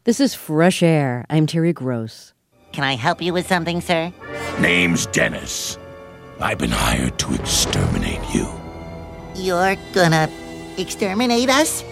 This is Fresh Air. I'm Terry Gross. Can I help you with something, sir? Name's Dennis. I've been hired to exterminate you. You're gonna exterminate us?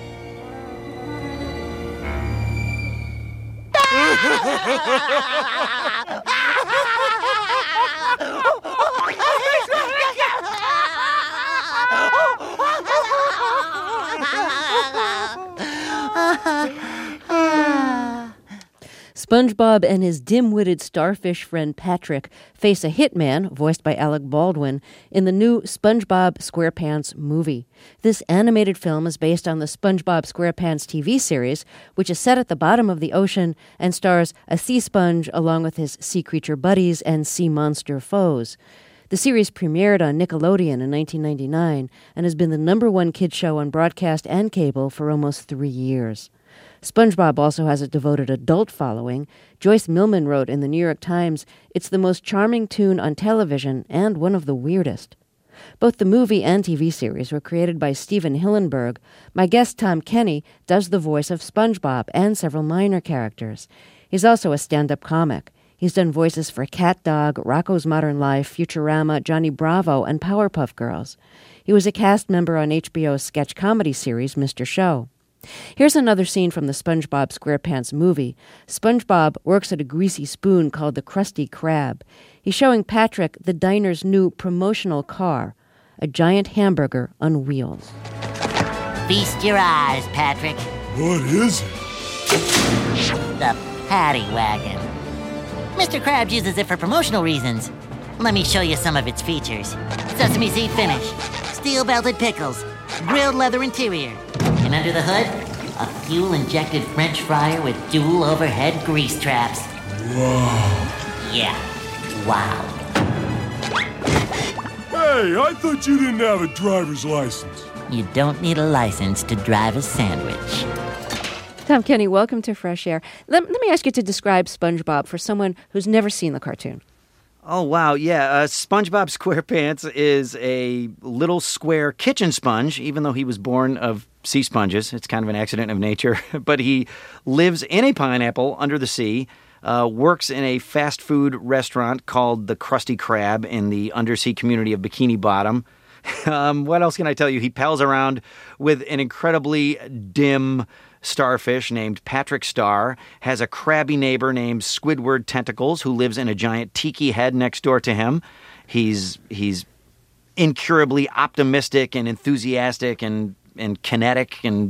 SpongeBob and his dim-witted starfish friend Patrick face a hitman, voiced by Alec Baldwin, in the new SpongeBob SquarePants movie. This animated film is based on the SpongeBob SquarePants TV series, which is set at the bottom of the ocean and stars a sea sponge along with his sea creature buddies and sea monster foes. The series premiered on Nickelodeon in 1999 and has been the #1 kids show on broadcast and cable for almost 3 years. SpongeBob also has a devoted adult following. Joyce Millman wrote in the New York Times, "It's the most charming tune on television and one of the weirdest." Both the movie and TV series were created by Stephen Hillenburg. My guest Tom Kenny does the voice of SpongeBob and several minor characters. He's also a stand-up comic. He's done voices for Cat Dog, Rocko's Modern Life, Futurama, Johnny Bravo, and Powerpuff Girls. He was a cast member on HBO's sketch comedy series, Mr. Show. Here's another scene from the SpongeBob SquarePants movie. SpongeBob works at a greasy spoon called the Krusty Krab. He's showing Patrick the diner's new promotional car, a giant hamburger on wheels. Feast your eyes, Patrick. What is it? The Patty Wagon. Mr. Krabs uses it for promotional reasons. Let me show you some of its features. Sesame seed finish, steel-belted pickles, grilled leather interior, and under the hood, a fuel-injected French fryer with dual overhead grease traps. Wow. Yeah, wow. Hey, I thought you didn't have a driver's license. You don't need a license to drive a sandwich. Tom Kenny, welcome to Fresh Air. Let me ask you to describe SpongeBob for someone who's never seen the cartoon. Oh, wow, yeah. SpongeBob SquarePants is a little square kitchen sponge, even though he was born of sea sponges. It's kind of an accident of nature. But he lives in a pineapple under the sea, works in a fast food restaurant called the Krusty Krab in the undersea community of Bikini Bottom. What else can I tell you? He pals around with an incredibly dim starfish named Patrick Star, has a crabby neighbor named Squidward Tentacles who lives in a giant tiki head next door to him. He's incurably optimistic and enthusiastic and kinetic and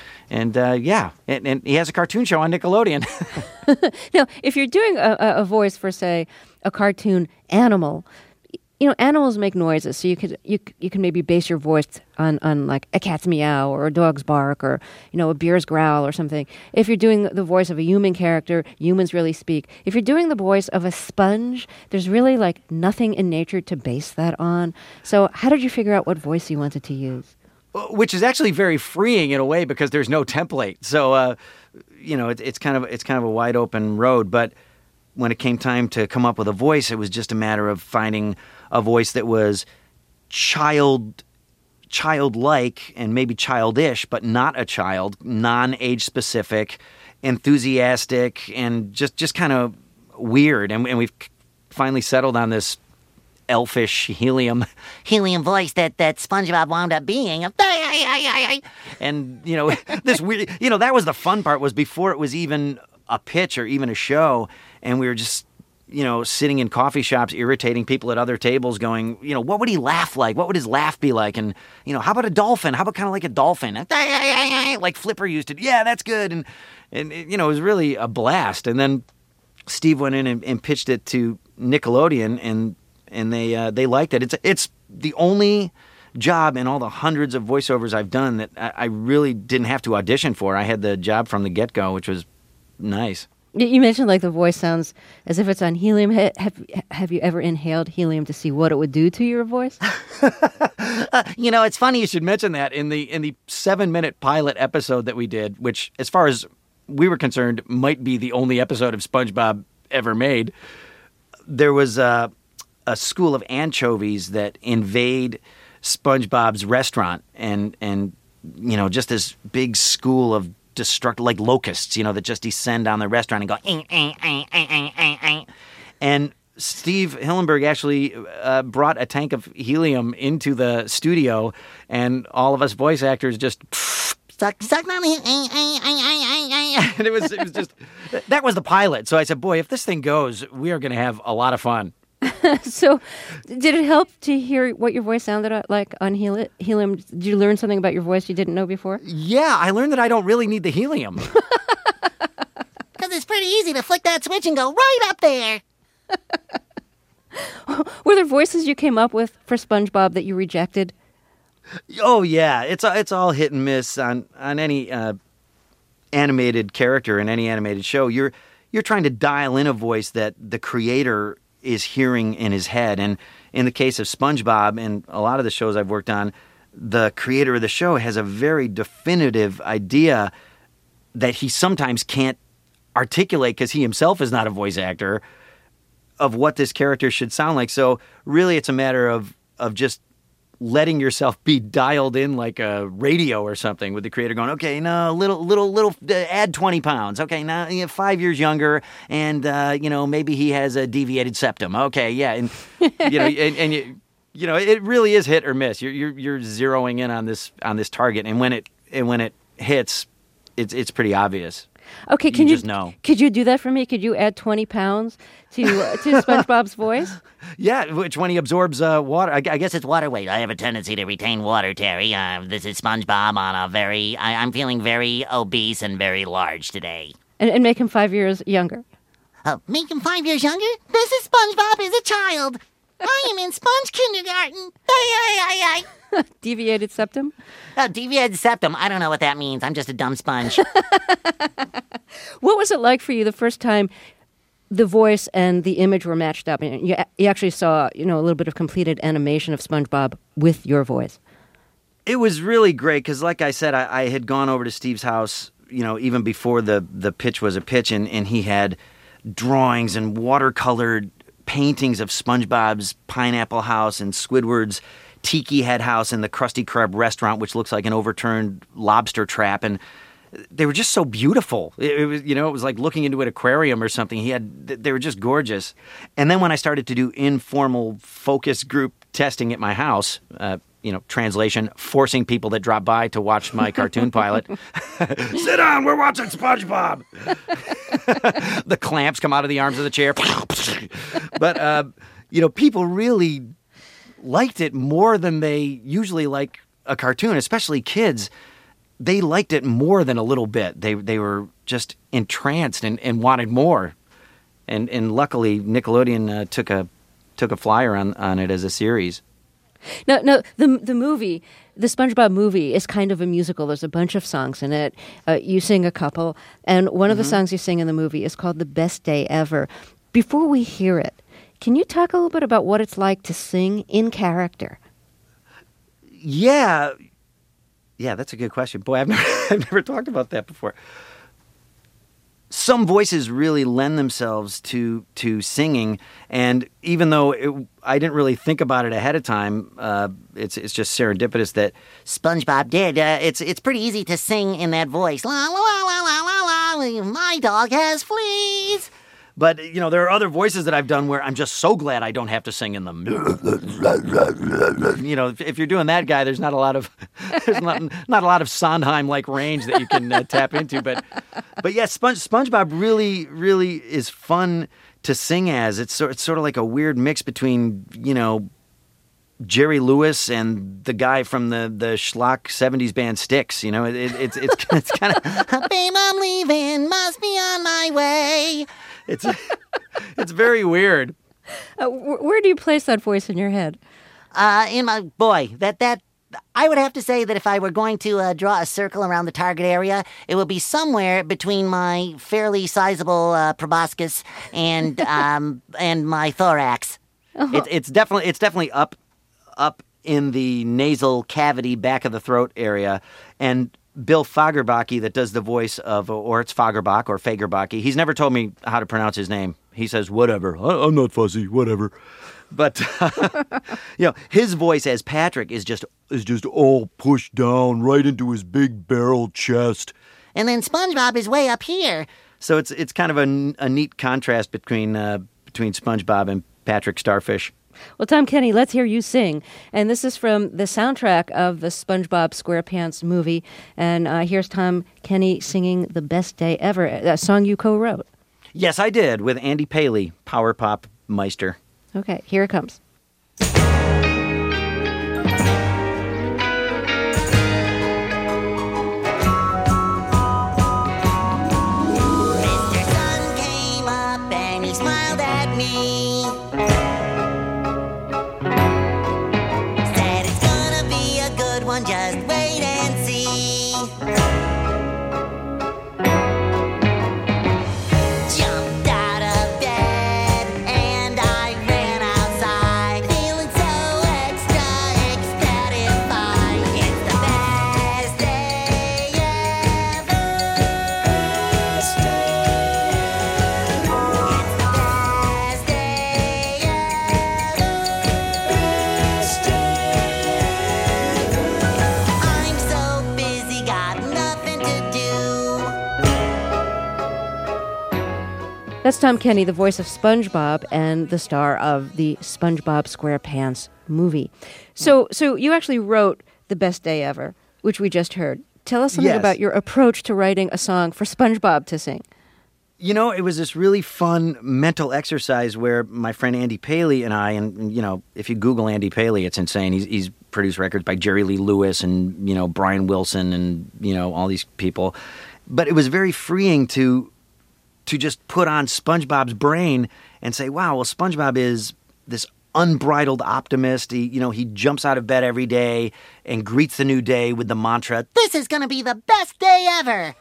he has a cartoon show on Nickelodeon. Now, if you're doing a voice for, say, a cartoon animal, you know, animals make noises, so you can maybe base your voice on like a cat's meow or a dog's bark or, you know, a bear's growl or something. If you're doing the voice of a human character, humans really speak. If you're doing the voice of a sponge, there's really like nothing in nature to base that on. So how did you figure out what voice you wanted to use? Which is actually very freeing in a way because there's no template. So, it's kind of a wide open road. But when it came time to come up with a voice, it was just a matter of finding a voice that was childlike and maybe childish, but not a child, non-age specific, enthusiastic, and just kind of weird. And we've finally settled on this elfish helium voice that SpongeBob wound up being. And, this weird, that was the fun part, was before it was even a pitch or even a show, and we were just, sitting in coffee shops, irritating people at other tables, going, what would he laugh like? What would his laugh be like? And, how about a dolphin? How about kind of like a dolphin? Like Flipper used to. Yeah, that's good. And it was really a blast. And then Steve went in and pitched it to Nickelodeon, and they liked it. It's the only job in all the hundreds of voiceovers I've done that I really didn't have to audition for. I had the job from the get-go, which was nice. You mentioned like the voice sounds as if it's on helium. Have you ever inhaled helium to see what it would do to your voice? It's funny you should mention that. In the 7-minute pilot episode that we did, which as far as we were concerned might be the only episode of SpongeBob ever made, there was a school of anchovies that invade SpongeBob's restaurant, and just this big school of destructive, like locusts, that just descend on the restaurant and go, and Steve Hillenburg actually brought a tank of helium into the studio, and all of us voice actors just Suck on it. and it was just, that was the pilot. So I said, boy, if this thing goes, we are going to have a lot of fun. So, did it help to hear what your voice sounded like on helium? Did you learn something about your voice you didn't know before? Yeah, I learned that I don't really need the helium. Because it's pretty easy to flick that switch and go right up there. Were there voices you came up with for SpongeBob that you rejected? Oh yeah, it's all hit and miss on any animated character in any animated show. You're trying to dial in a voice that the creator is hearing in his head, and in the case of SpongeBob and a lot of the shows I've worked on, the creator of the show has a very definitive idea that he sometimes can't articulate because he himself is not a voice actor of what this character should sound like. So really, it's a matter of just letting yourself be dialed in like a radio or something, with the creator going, okay, no, little, add 20 pounds. Okay, now 5 years younger, and maybe he has a deviated septum. Okay, yeah, and it really is hit or miss. You're zeroing in on this target, and when it hits, it's pretty obvious. Okay, Could you do that for me? Could you add 20 pounds to SpongeBob's voice? Yeah, which when he absorbs water, I guess it's water weight. I have a tendency to retain water, Terry. This is SpongeBob on I'm feeling very obese and very large today. And make him 5 years younger. Make him 5 years younger? This is SpongeBob as a child. I am in sponge kindergarten. Ay. Deviated septum? Deviated septum. I don't know what that means. I'm just a dumb sponge. What was it like for you the first time the voice and the image were matched up, and you actually saw, a little bit of completed animation of SpongeBob with your voice? It was really great because, like I said, I had gone over to Steve's house, even before the pitch was a pitch, and he had drawings and watercolored paintings of SpongeBob's pineapple house and Squidward's tiki head house and the Krusty Krab restaurant, which looks like an overturned lobster trap, and they were just so beautiful. It was, it was like looking into an aquarium or something. They were just gorgeous. And then when I started to do informal focus group testing at my house, translation, forcing people that drop by to watch my cartoon pilot. Sit down, we're watching SpongeBob. The clamps come out of the arms of the chair. But, people really liked it more than they usually like a cartoon, especially kids. They liked it more than a little bit. They were just entranced and wanted more. And luckily, Nickelodeon took a flyer on it as a series. No, the movie, the SpongeBob movie, is kind of a musical. There's a bunch of songs in it. You sing a couple, and one of the songs you sing in the movie is called "The Best Day Ever." Before we hear it, can you talk a little bit about what it's like to sing in character? Yeah, that's a good question. Boy, I've never talked about that before. Some voices really lend themselves to singing, and even though I didn't really think about it ahead of time, it's just serendipitous that SpongeBob did. It's pretty easy to sing in that voice. La la la la la la. My dog has fleas. But, there are other voices that I've done where I'm just so glad I don't have to sing in them. If you're doing that guy, there's not a lot of Sondheim-like range that you can tap into. But yeah, SpongeBob really, really is fun to sing as. It's sort of like a weird mix between, Jerry Lewis and the guy from the schlock 70s band Styx. It's kind of, babe, I'm leaving, must be on my way. It's very weird. Where do you place that voice in your head? In my boy, that I would have to say that if I were going to draw a circle around the target area, it would be somewhere between my fairly sizable proboscis and my thorax. Oh. It's definitely up in the nasal cavity, back of the throat area, and Bill Fagerbakke that does the voice of, or it's Fagerbach or Fagerbakke. He's never told me how to pronounce his name. He says, whatever. I'm not fussy, whatever. But, his voice as Patrick is just all pushed down right into his big barrel chest. and then SpongeBob is way up here. So it's kind of a neat contrast between SpongeBob and Patrick Starfish. Well, Tom Kenny, let's hear you sing. And this is from the soundtrack of the SpongeBob SquarePants movie. And here's Tom Kenny singing The Best Day Ever, a song you co-wrote. Yes, I did, with Andy Paley, Power Pop Meister. Okay, here it comes. Mr. Sun came up and he smiled at me. Said it's gonna be a good one, just wait and see. Jumped out of bed and I ran outside, feeling so extra ecstatified. It's the best day ever. It's the best day ever. I'm so busy, got nothing to do. That's Tom Kenny, the voice of SpongeBob and the star of the SpongeBob SquarePants movie. So you actually wrote The Best Day Ever, which we just heard. Tell us something Yes. about your approach to writing a song for SpongeBob to sing. You know, it was this really fun mental exercise where my friend Andy Paley and I, and you know, if you Google Andy Paley, it's insane. He's produced records by Jerry Lee Lewis and, you know, Brian Wilson and, you know, all these people. But it was very freeing to just put on SpongeBob's brain and say, wow, well, SpongeBob is this unbridled optimist. He jumps out of bed every day and greets the new day with the mantra, This is gonna be the best day ever.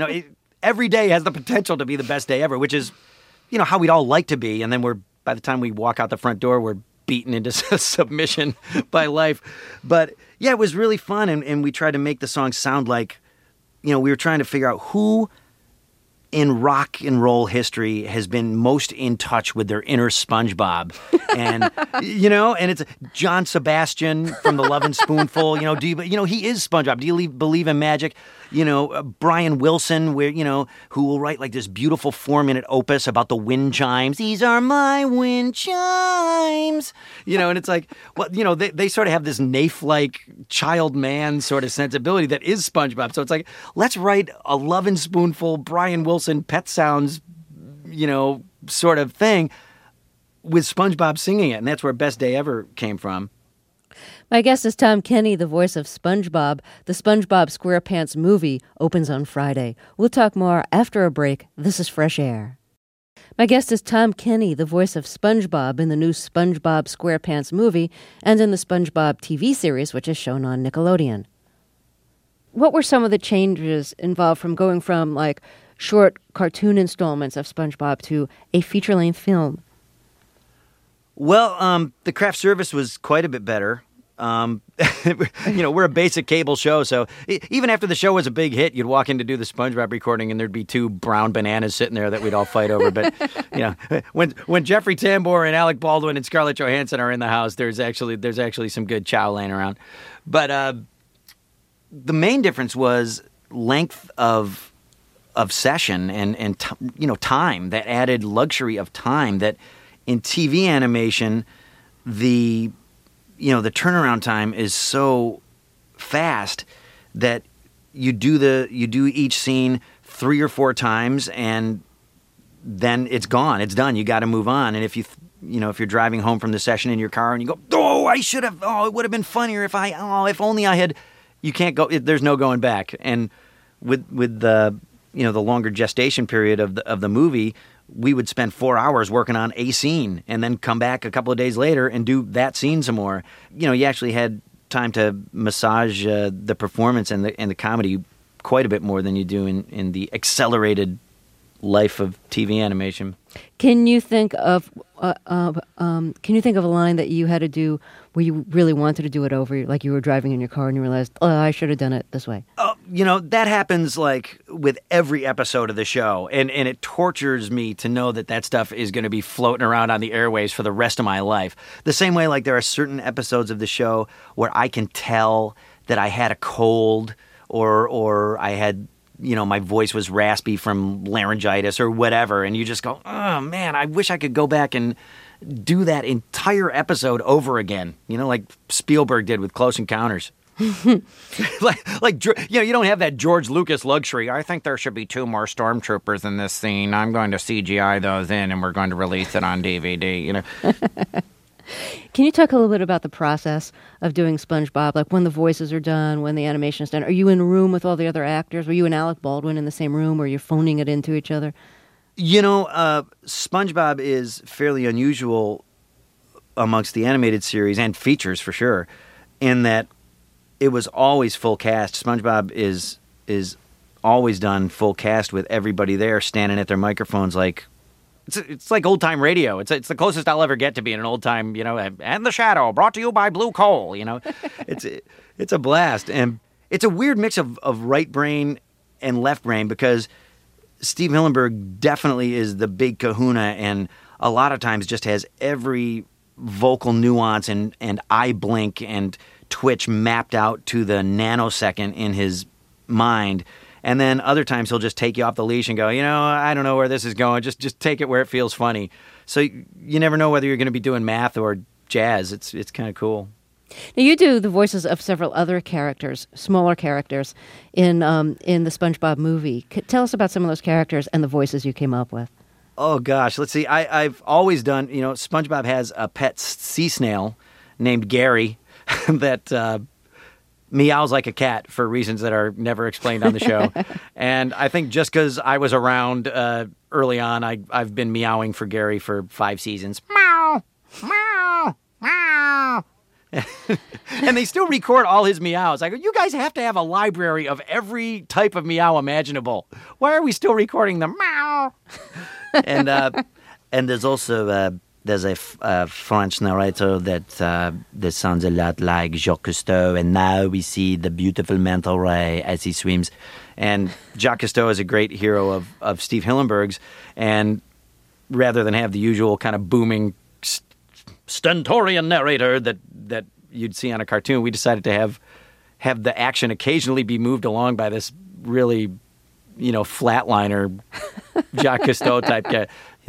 every day has the potential to be the best day ever, which is, you know, how we'd all like to be. And then by the time we walk out the front door, we're beaten into submission by life. But yeah, it was really fun. And we tried to make the song sound like, you know, we were trying to figure out who in rock and roll history has been most in touch with their inner SpongeBob. And, you know, and it's John Sebastian from the Love and Spoonful. You know, he is SpongeBob. Do you believe in magic? You know, Brian Wilson, who will write like this beautiful 4-minute opus about the wind chimes. These are my wind chimes. You know, and it's like, well, you know, they sort of have this naif-like child man sort of sensibility that is SpongeBob. So it's like, let's write a Love and Spoonful, Brian Wilson, Pet Sounds, you know, sort of thing with SpongeBob singing it. And that's where Best Day Ever came from. My guest is Tom Kenny, the voice of SpongeBob. The SpongeBob SquarePants movie opens on Friday. We'll talk more after a break. This is Fresh Air. My guest is Tom Kenny, the voice of SpongeBob in the new SpongeBob SquarePants movie and in the SpongeBob TV series, which is shown on Nickelodeon. What were some of the changes involved from going from, like, short cartoon installments of SpongeBob to a feature-length film? Well, the craft service was quite a bit better. You know, we're a basic cable show, so even after the show was a big hit, you'd walk in to do the SpongeBob recording, and there'd be 2 brown bananas sitting there that we'd all fight over. But you know, when Jeffrey Tambor and Alec Baldwin and Scarlett Johansson are in the house, there's actually some good chow laying around. But the main difference was length of session and you know, time. That added luxury of time that in TV animation, the turnaround time is so fast that you do each scene 3 or 4 times and then it's gone. It's done. You got to move on. And if if you're driving home from the session in your car and you go, it would have been funnier if only I had, you can't go, there's no going back. And with the longer gestation period of the movie, we would spend 4 hours working on a scene and then come back a couple of days later and do that scene some more. You know, you actually had time to massage the performance and the comedy quite a bit more than you do in the accelerated life of TV animation. Can you think of a line that you had to do where you really wanted to do it over, like you were driving in your car and you realized, I should have done it this way? That happens like with every episode of the show, and it tortures me to know that stuff is going to be floating around on the airwaves for the rest of my life. The same way, like, there are certain episodes of the show where I can tell that I had a cold or I had my voice was raspy from laryngitis or whatever, and you just go, oh man, I wish I could go back and do that entire episode over again, like Spielberg did with Close Encounters. like you don't have that George Lucas luxury. I think there should be 2 more stormtroopers in this scene. I'm going to CGI those in, and we're going to release it on DVD. Can you talk a little bit about the process of doing SpongeBob? Like when the voices are done, when the animation is done. Are you in a room with all the other actors? Were you and Alec Baldwin in the same room, or you're phoning it into each other? SpongeBob is fairly unusual amongst the animated series and features for sure, in that it was always full cast. SpongeBob is always done full cast with everybody there standing at their microphones like it's like old time radio. It's the closest I'll ever get to being an old time, and The Shadow, brought to you by Blue Coal. It's a blast, and it's a weird mix of right brain and left brain, because Steve Hillenburg definitely is the big kahuna, and a lot of times just has every vocal nuance and eye blink and twitch mapped out to the nanosecond in his mind. And then other times he'll just take you off the leash and go, I don't know where this is going. Just take it where it feels funny. So you never know whether you're going to be doing math or jazz. It's kind of cool. Now, you do the voices of several other characters, smaller characters, in the SpongeBob movie. Tell us about some of those characters and the voices you came up with. Oh, gosh. Let's see. I've always done, SpongeBob has a pet sea snail named Gary that meows like a cat for reasons that are never explained on the show. And I think just because I was around early on, I've been meowing for Gary for 5 seasons. Meow, meow, meow. And they still record all his meows. I go, you guys have to have a library of every type of meow imaginable. Why are we still recording the meow? And there's also there's a French narrator that sounds a lot like Jacques Cousteau, and now we see the beautiful manta ray as he swims. And Jacques Cousteau is a great hero of Steve Hillenburg's, and rather than have the usual kind of booming stentorian narrator that you'd see on a cartoon, we decided to have the action occasionally be moved along by this really, flatliner Jacques Cousteau type guy.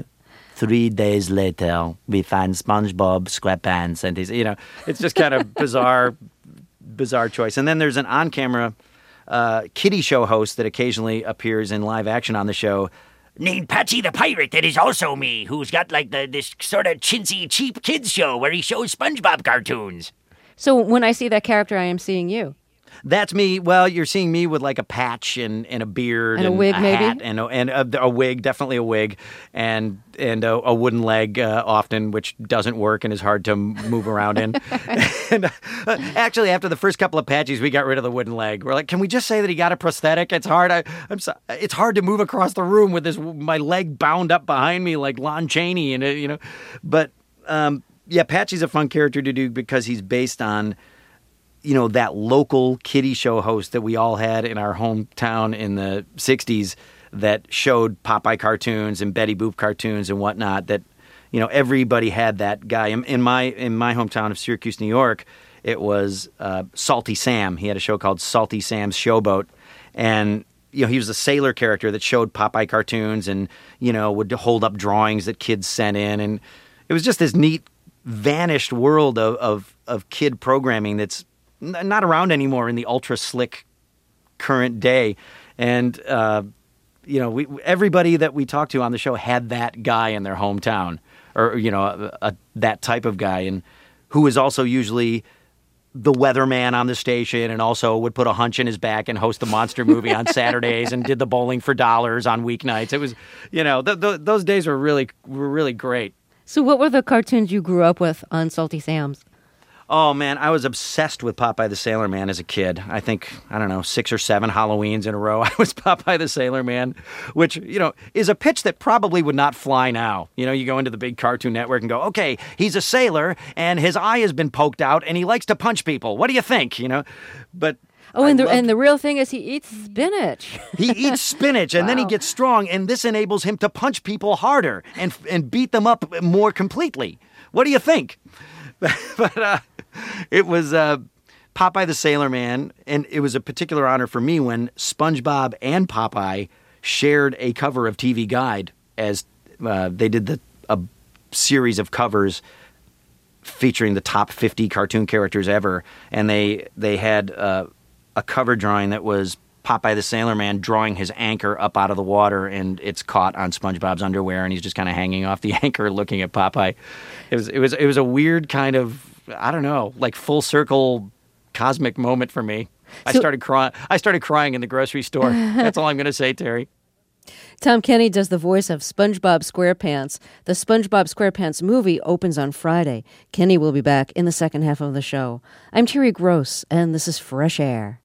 3 days later, we find SpongeBob SquarePants, and he's, it's just kind of bizarre choice. And then there's an on-camera kiddie show host that occasionally appears in live action on the show, named Patsy the Pirate. That is also me, who's got like this sort of chintzy, cheap kids show where he shows SpongeBob cartoons. So when I see that character, I am seeing you. That's me. Well, you're seeing me with like a patch and a beard and a wig, maybe, hat and a wig, definitely a wig, and a wooden leg often, which doesn't work and is hard to move around in. And actually, after the first couple of patches, we got rid of the wooden leg. We're like, can we just say that he got a prosthetic? It's hard. It's hard to move across the room with my leg bound up behind me like Lon Chaney, and But yeah, Patchy's a fun character to do because he's based on, that local kiddie show host that we all had in our hometown in the 60s that showed Popeye cartoons and Betty Boop cartoons and whatnot, that, everybody had that guy. In my hometown of Syracuse, New York, it was Salty Sam. He had a show called Salty Sam's Showboat. And, he was a sailor character that showed Popeye cartoons and, would hold up drawings that kids sent in. And it was just this neat, vanished world of kid programming that's not around anymore in the ultra slick current day. And, everybody that we talked to on the show had that guy in their hometown, or, that type of guy, and who was also usually the weatherman on the station, and also would put a hunch in his back and host the monster movie on Saturdays and did the bowling for dollars on weeknights. It was, those days were really great. So what were the cartoons you grew up with on Salty Sam's? Oh, man, I was obsessed with Popeye the Sailor Man as a kid. I think, 6 or 7 Halloweens in a row, I was Popeye the Sailor Man, which, is a pitch that probably would not fly now. You go into the big Cartoon Network and go, okay, he's a sailor, and his eye has been poked out, and he likes to punch people. What do you think, But... Oh, and the real thing is he eats spinach. He eats spinach, and then he gets strong, and this enables him to punch people harder and beat them up more completely. What do you think? But it was Popeye the Sailor Man, and it was a particular honor for me when SpongeBob and Popeye shared a cover of TV Guide as they did a series of covers featuring the top 50 cartoon characters ever, and they had a cover drawing that was Popeye the Sailor Man drawing his anchor up out of the water, and it's caught on SpongeBob's underwear, and he's just kind of hanging off the anchor looking at Popeye. It was a weird kind of, I don't know, like full circle cosmic moment for me. I started crying in the grocery store. That's all I'm going to say, Terry. Tom Kenny does the voice of SpongeBob SquarePants. The SpongeBob SquarePants movie opens on Friday. Kenny will be back in the second half of the show. I'm Terry Gross, and this is Fresh Air.